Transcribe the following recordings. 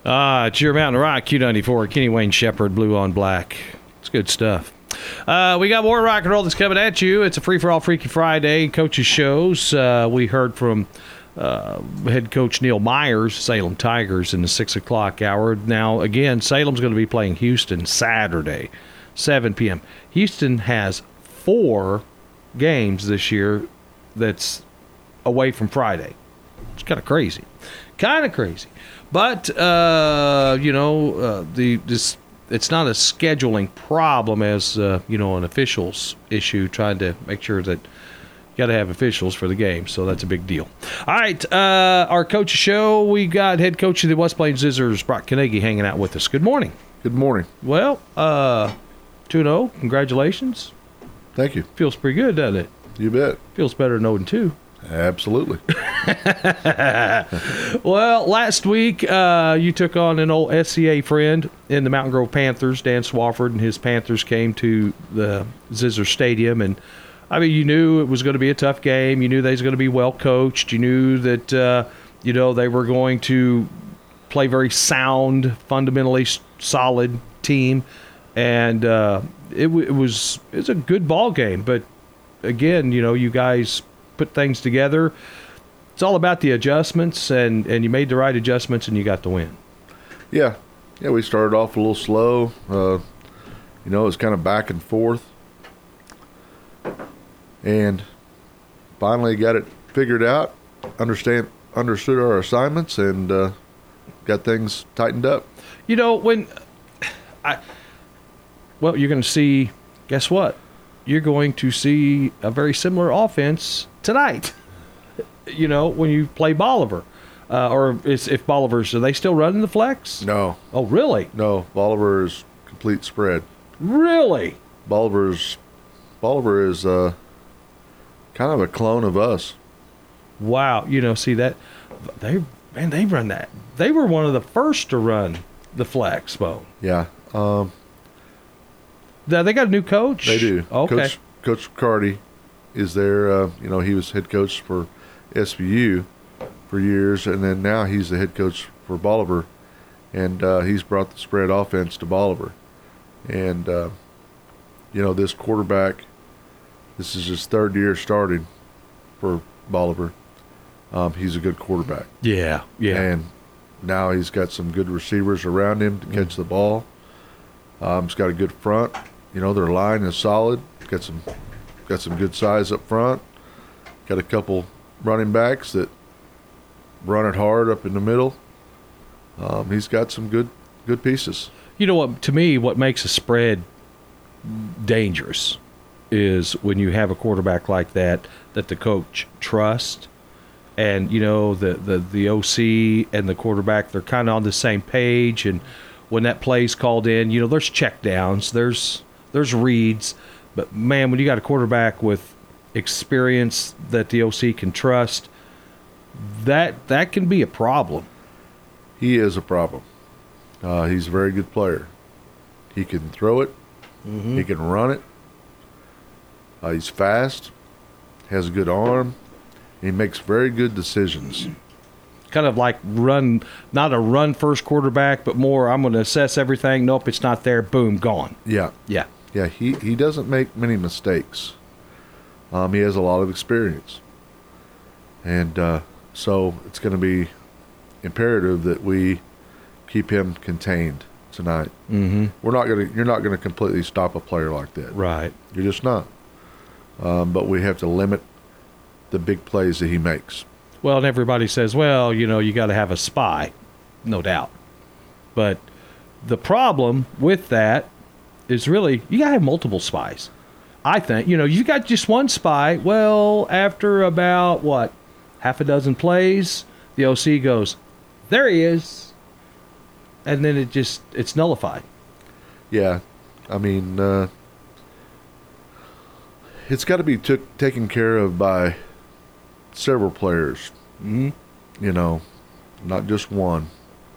It's your Mountain Rock, Q94, Kenny Wayne Shepherd, Blue on Black. It's good stuff. We got more rock and roll that's coming at you. It's a free-for-all Freaky Friday coaches shows. We heard from head coach Neil Myers, Salem Tigers, in the 6 o'clock hour. Now, again, Salem's going to be playing Houston Saturday, 7 p.m. Houston has 4 games this year that's away from Friday. It's kind of crazy. But, it's not a scheduling problem as, an officials issue, trying to make sure that you got to have officials for the game. So that's a big deal. All right, our coach show, we got head coach of the West Plains Scissors, Brock Carnegie, hanging out with us. Good morning. Good morning. Well, 2-0, congratulations. Thank you. Feels pretty good, doesn't it? You bet. Feels better than 0-2. Absolutely. Well, last week you took on an old SCA friend in the Mountain Grove Panthers. Dan Swafford and his Panthers came to the Scissors Stadium, and you knew it was going to be a tough game. You knew they was going to be well coached. You knew that they were going to play very sound, fundamentally solid team, and it was a good ball game. But again, you guys put things together. It's all about the adjustments, and you made the right adjustments, and you got the win. Yeah, we started off a little slow. It was kind of back and forth. And finally got it figured out, understood our assignments, and got things tightened up. You're going to see, guess what? You're going to see a very similar offense tonight, when you play Bolivar. If Bolivar's, are they still running the flex? No. Oh, really? No, Bolivar is complete spread. Really? Bolivar is kind of a clone of us. Wow. See that? They run that. They were one of the first to run the flex, Bo. Yeah. They got a new coach? They do. Okay. Coach Cardi is there. He was head coach for SVU for years, and then now he's the head coach for Bolivar, and he's brought the spread offense to Bolivar. And, this quarterback, this is his 3rd year starting for Bolivar. He's a good quarterback. Yeah. And now he's got some good receivers around him to catch the ball. He's got a good front. Their line is solid. Got some good size up front. Got a couple running backs that run it hard up in the middle. He's got some good pieces. You know what? To me, what makes a spread dangerous is when you have a quarterback like that the coach trusts, and the OC and the quarterback, they're kind of on the same page, and when that play's called in, there's check downs, there's reads, but man, when you got a quarterback with experience that the OC can trust, that can be a problem. He is a problem. He's a very good player. He can throw it. Mm-hmm. He can run it. He's fast, has a good arm. He makes very good decisions. Kind of like not a run first quarterback, but more, I'm going to assess everything. Nope, it's not there. Boom, gone. Yeah. He doesn't make many mistakes. He has a lot of experience, and so it's going to be imperative that we keep him contained tonight. Mm-hmm. You're not going to completely stop a player like that. Right. You're just not. But we have to limit the big plays that he makes. Well, and everybody says, you got to have a spy, no doubt. But the problem with that is really you got to have multiple spies. I think, you got just one spy. Well, after about, half a dozen plays, the OC goes, there he is. And then it's nullified. Yeah. It's got to be taken care of by several players. Mm-hmm. Not just one.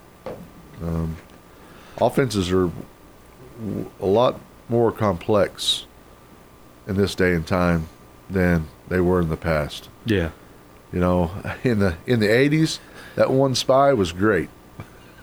Offenses are a lot more complex in this day and time than they were in the past. Yeah. In the 80s, that one spy was great.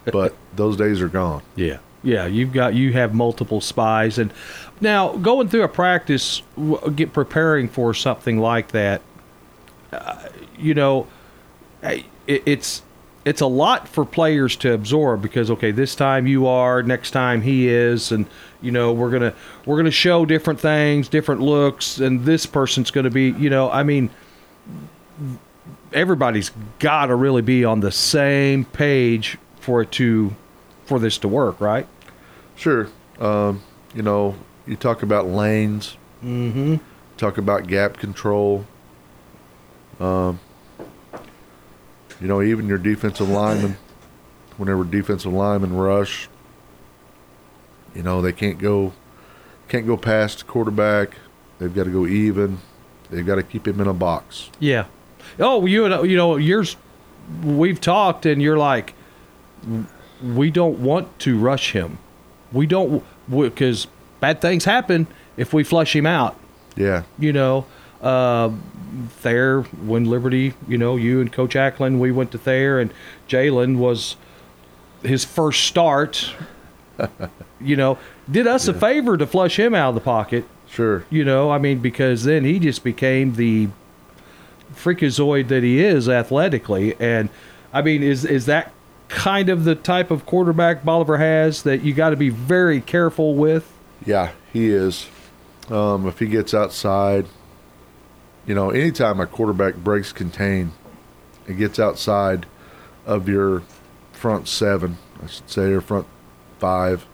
but those days are gone. Yeah. Yeah, you have multiple spies, and now going through a practice, preparing for something like that, you know, it's a lot for players to absorb because okay, this time you are, next time he is, and you know we're gonna show different things, different looks, and this person's gonna be, you know, I mean, everybody's got to really be on the same page for this to work, right? Sure. You know, you talk about lanes. Mm-hmm. Talk about gap control. You know, even your defensive linemen, whenever defensive linemen rush, you know, they can't go past the quarterback. They've got to go even. They've got to keep him in a box. Yeah. Oh, you know, we've talked, and you're like, we don't want to rush him. We don't, because bad things happen if we flush him out. Yeah. You know, Thayer, when Liberty, you know, you and Coach Ackland, we went to Thayer, and Jalen was his first start. You know, did us a favor to flush him out of the pocket. Sure. You know, I mean, because then he just became the freakazoid that he is athletically. And, I mean, is that kind of the type of quarterback Bolivar has that you got to be very careful with? Yeah, he is. If he gets outside, you know, anytime a quarterback breaks contain and gets outside of your front seven, I should say, or front five,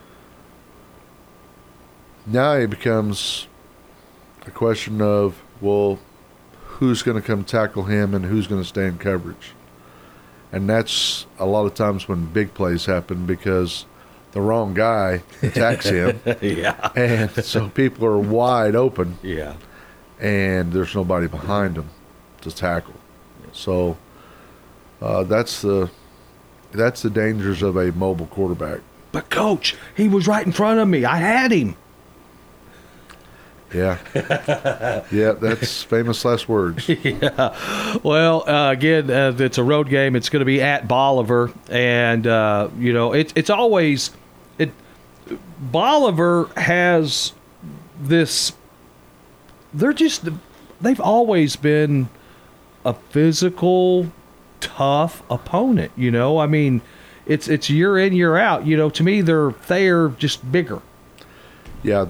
now it becomes a question of, well, who's going to come tackle him and who's going to stay in coverage? And that's a lot of times when big plays happen because the wrong guy attacks him. Yeah. And so people are wide open. Yeah. And there's nobody behind them to tackle. So that's the dangers of a mobile quarterback. But, Coach, he was right in front of me. I had him. Yeah. Yeah, that's famous last words. Yeah. Well, again, it's a road game. It's going to be at Bolivar. And, you know, it's always Bolivar has this. They've always been a physical, tough opponent. You know, I mean, it's year in, year out. You know, to me, they're just bigger. Yeah,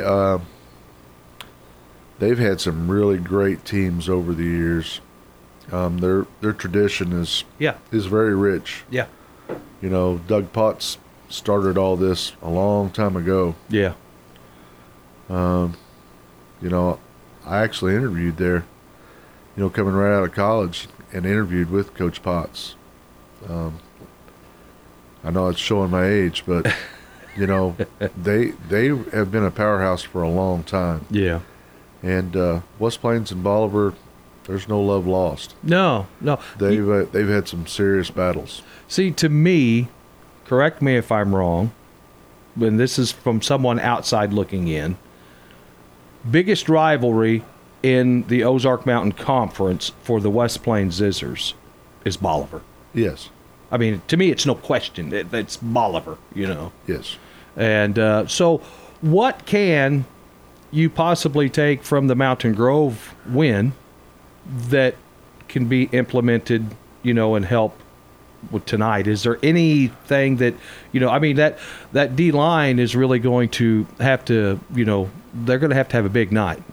they've had some really great teams over the years. Their tradition is very rich. Yeah. You know, Doug Potts started all this a long time ago. Yeah. You know, I actually interviewed there, you know, coming right out of college, and interviewed with Coach Potts. I know it's showing my age, but, you know, they have been a powerhouse for a long time. Yeah. And West Plains and Bolivar, there's no love lost. No. They've had some serious battles. See, to me, correct me if I'm wrong, and this is from someone outside looking in, biggest rivalry in the Ozark Mountain Conference for the West Plains Zizzers is Bolivar. Yes. I mean, to me, it's no question. It's Bolivar, you know. Yes. And so what can you possibly take from the Mountain Grove win that can be implemented, you know, and help with tonight? Is there anything that, you know, I mean, that D line is really going to have to, you know, they're going to have a big night.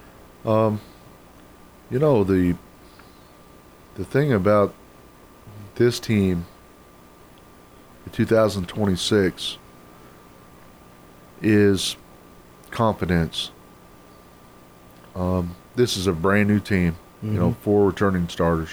You know, the thing about this team in 2026 is confidence. This is a brand new team, you know, 4 returning starters.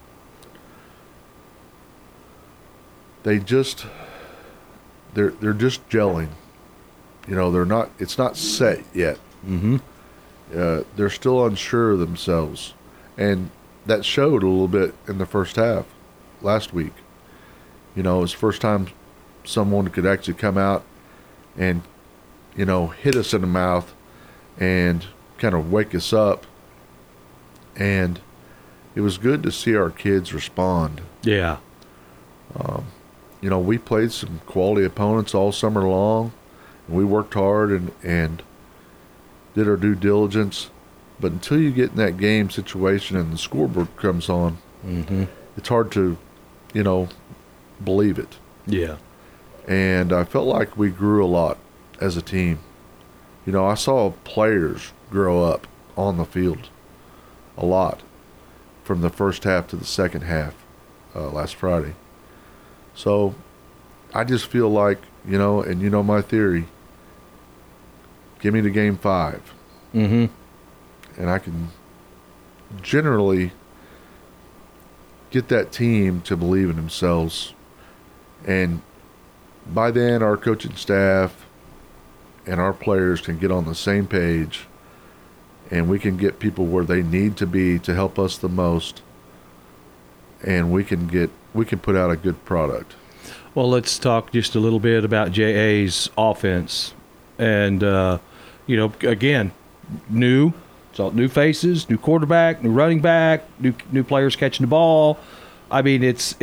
They're just gelling. You know, it's not set yet. Mm-hmm. They're still unsure of themselves. And that showed a little bit in the first half last week. You know, it's the first time someone could actually come out and, you know, hit us in the mouth and kind of wake us up. And it was good to see our kids respond. Yeah. we played some quality opponents all summer long, and we worked hard and did our due diligence. But until you get in that game situation and the scoreboard comes on, it's hard to, believe it. Yeah. And I felt like we grew a lot as a team. I saw players grow up on the field a lot from the first half to the second half last Friday. So I just feel like, and my theory, give me the game 5. Mm-hmm. And I can generally get that team to believe in themselves. And by then, our coaching staff and our players can get on the same page, and we can get people where they need to be to help us the most, and we can put out a good product. Well, let's talk just a little bit about JA's offense. And, again, new faces, new quarterback, new running back, new players catching the ball. I mean, it's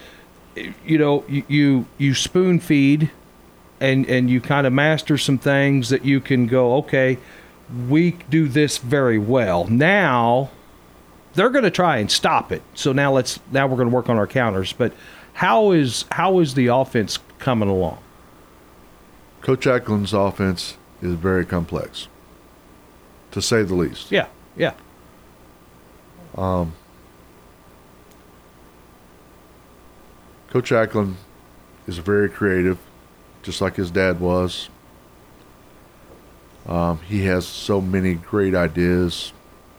you spoon feed and you kind of master some things that you can go, okay, we do this very well. Now they're going to try and stop it. So now we're going to work on our counters. But how is the offense coming along? Coach Eklund's offense is very complex, to say the least. Yeah. Coach Eklund is very creative, just like his dad was. He has so many great ideas.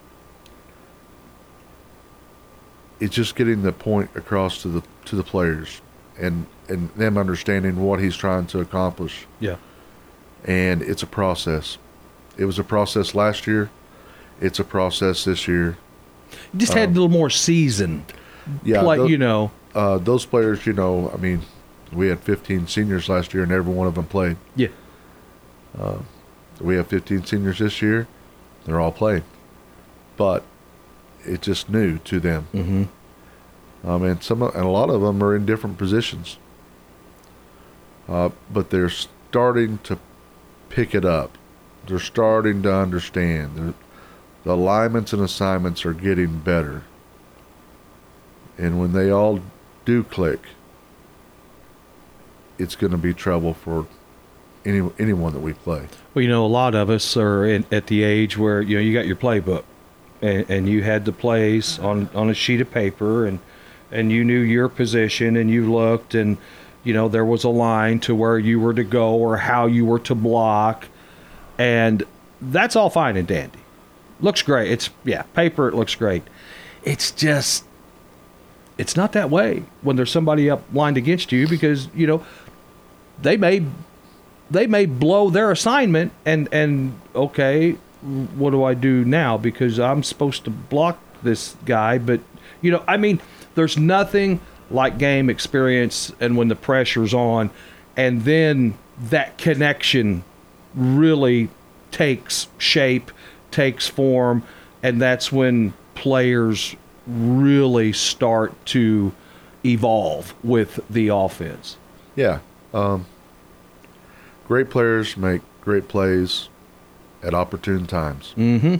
It's just getting the point across to the players and them understanding what he's trying to accomplish. Yeah. And it's a process. It was a process last year. It's a process this year. You just had a little more seasoned. Yeah. Those players, we had 15 seniors last year, and every one of them played. Yeah. We have 15 seniors this year. They're all playing. But it's just new to them. Mm-hmm. And a lot of them are in different positions. But they're starting to pick it up. They're starting to understand. The alignments and assignments are getting better. And when they all do click, it's going to be trouble for anyone that we play. Well, a lot of us are at the age where, you got your playbook and you had the plays on a sheet of paper and you knew your position and you looked and, there was a line to where you were to go or how you were to block. And that's all fine and dandy. Looks great. Paper, it looks great. It's just, it's not that way when there's somebody up lined against you because, they may blow their assignment and okay, what do I do now? Because I'm supposed to block this guy. But, there's nothing like game experience and when the pressure's on and then that connection really takes shape, takes form, and that's when players really start to evolve with the offense. Yeah. Great players make great plays at opportune times. Mm-hmm.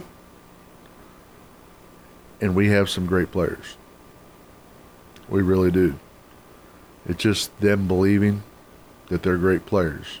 And we have some great players. We really do. It's just them believing that they're great players.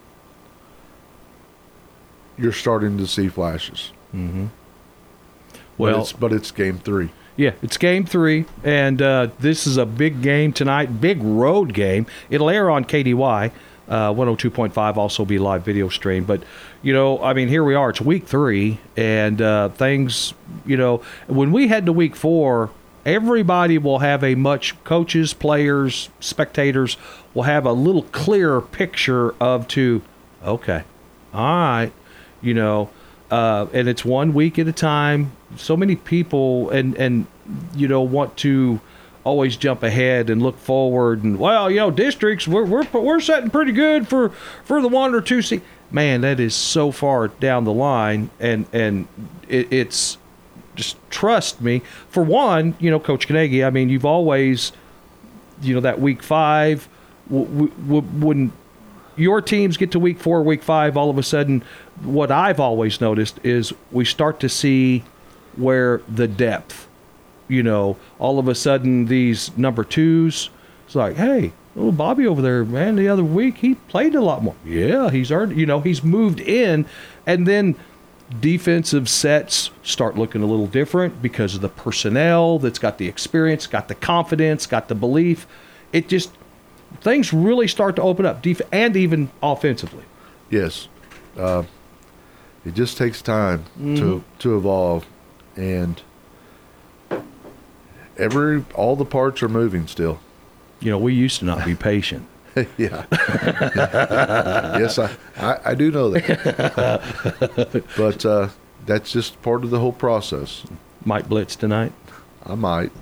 You're starting to see flashes. Mm-hmm. Well, but it's game 3. Yeah, it's game 3, and this is a big game tonight, big road game. It'll air on KDY, 102.5, also be live video stream. But, here we are. It's week 3, and things, when we head to week 4, everybody will have coaches, players, spectators will have a little clearer picture okay, all right, and it's 1 week at a time. So many people and want to always jump ahead and look forward and districts we're setting pretty good for the 1 or 2 seed. Man, that is so far down the line and it's just trust me. For one, Coach Carnegie, you've always that week 5 when your teams get to week 4, week 5, all of a sudden, what I've always noticed is we start to see where the depth, all of a sudden these number 2s, it's like, hey, little Bobby over there, man, the other week he played a lot more. Yeah, he's earned, he's moved in, and then defensive sets start looking a little different because of the personnel that's got the experience, got the confidence, got the belief. It just, things really start to open up, and even offensively. Yes. It just takes time to evolve, and all the parts are moving still. We used to not be patient. Yeah. Yes, I do know that. But that's just part of the whole process. Might blitz tonight? I might.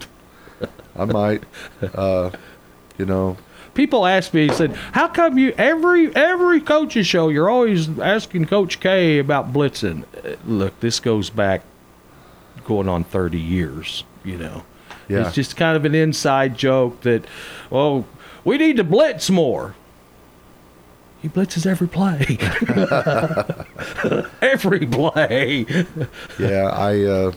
People ask me, he said, how come you, every coach's show, you're always asking Coach K about blitzing? Look, this goes back going on 30 years, Yeah. It's just kind of an inside joke that, we need to blitz more. He blitzes every play. Every play. Yeah,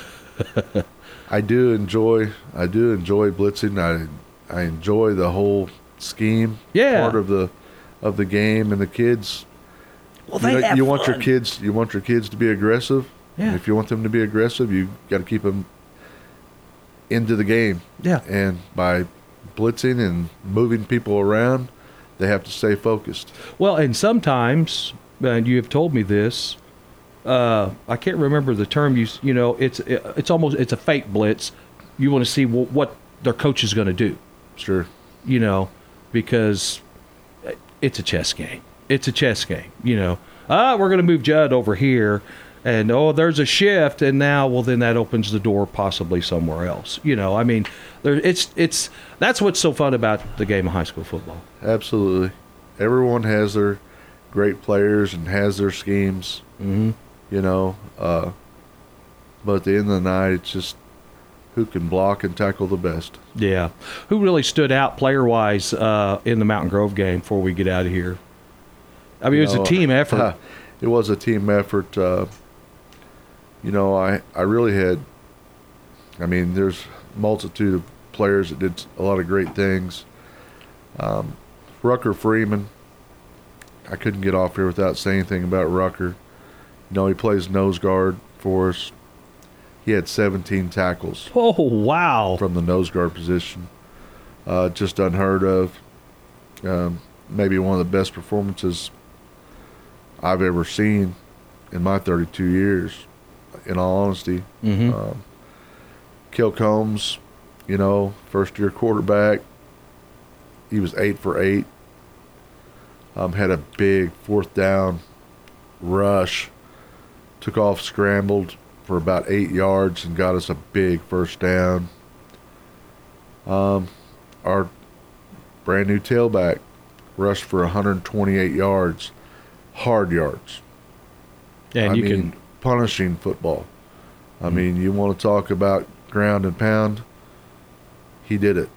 I do enjoy blitzing. I enjoy the whole scheme part of the game, and the kids. Well, you want your kids to be aggressive. Yeah. And if you want them to be aggressive, you got to keep them into the game. Yeah. And by blitzing and moving people around, they have to stay focused. Well, and sometimes, and you have told me this, I can't remember the term it's almost, it's a fake blitz. You want to see what their coach is going to do. Sure. Because it's a chess game. It's a chess game. We're going to move Judd over here, and there's a shift, and now, then that opens the door possibly somewhere else. It's that's what's so fun about the game of high school football. Absolutely. Everyone has their great players and has their schemes. Mm-hmm. But at the end of the night, it's just who can block and tackle the best. Yeah. Who really stood out player-wise in the Mountain Grove game before we get out of here? I mean, it was a team effort. It was a team effort. I really had, there's a multitude of players that did a lot of great things. Rucker Freeman, I couldn't get off here without saying anything about Rucker. He plays nose guard for us. He had 17 tackles. Oh, wow. From the nose guard position. Just unheard of. Maybe one of the best performances I've ever seen in my 32 years, in all honesty. Mm-hmm. Kel Combs, first-year quarterback. He was 8 for 8. Had a big fourth down rush. Took off, scrambled for about 8 yards and got us a big first down. Our brand new tailback rushed for 128 yards, hard yards. And punishing football. You want to talk about ground and pound? He did it.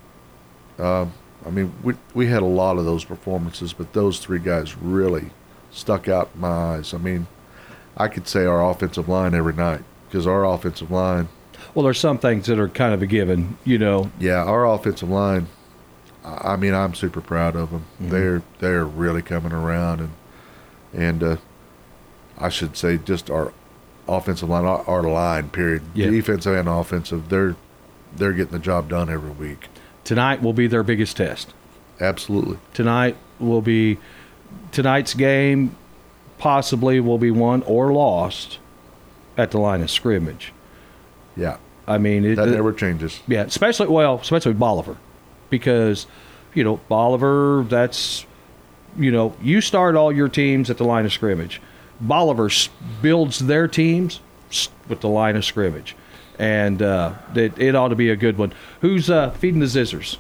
We had a lot of those performances, but those three guys really stuck out in my eyes. I could say our offensive line every night, because our offensive line. Well, there's some things that are kind of a given, Yeah, our offensive line. I'm super proud of them. Mm-hmm. They're really coming around, and I should say just our offensive line, our line period, defensive and offensive. They're getting the job done every week. Tonight will be their biggest test. Absolutely. Tonight's game possibly will be won or lost at the line of scrimmage. Yeah. That never changes. Yeah, especially Bolivar, because Bolivar, that's you start all your teams at the line of scrimmage. Bolivar builds their teams with the line of scrimmage, and it ought to be a good one. Who's feeding the Zizzers?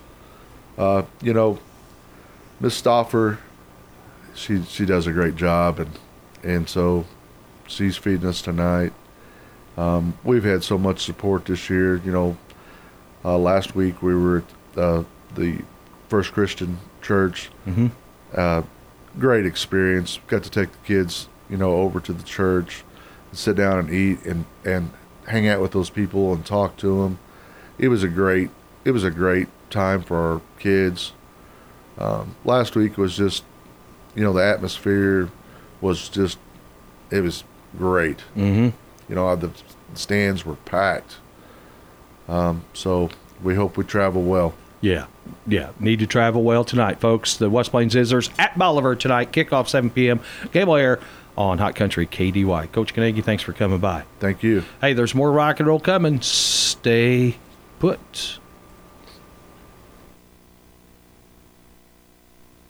Miss Stauffer, she does a great job, and so she's feeding us tonight. We've had so much support this year. Last week we were at the First Christian Church. Great experience. Got to take the kids, over to the church and sit down and eat and hang out with those people and talk to them. It was a great time for our kids. Last week was just, the atmosphere was just, it was great. The stands were packed. So we hope we travel well. Yeah. Need to travel well tonight, folks. The West Plains Scissors at Bolivar tonight. Kickoff 7 p.m. Game will air on Hot Country KDY. Coach Carnegie, thanks for coming by. Thank you. Hey, there's more rock and roll coming. Stay put.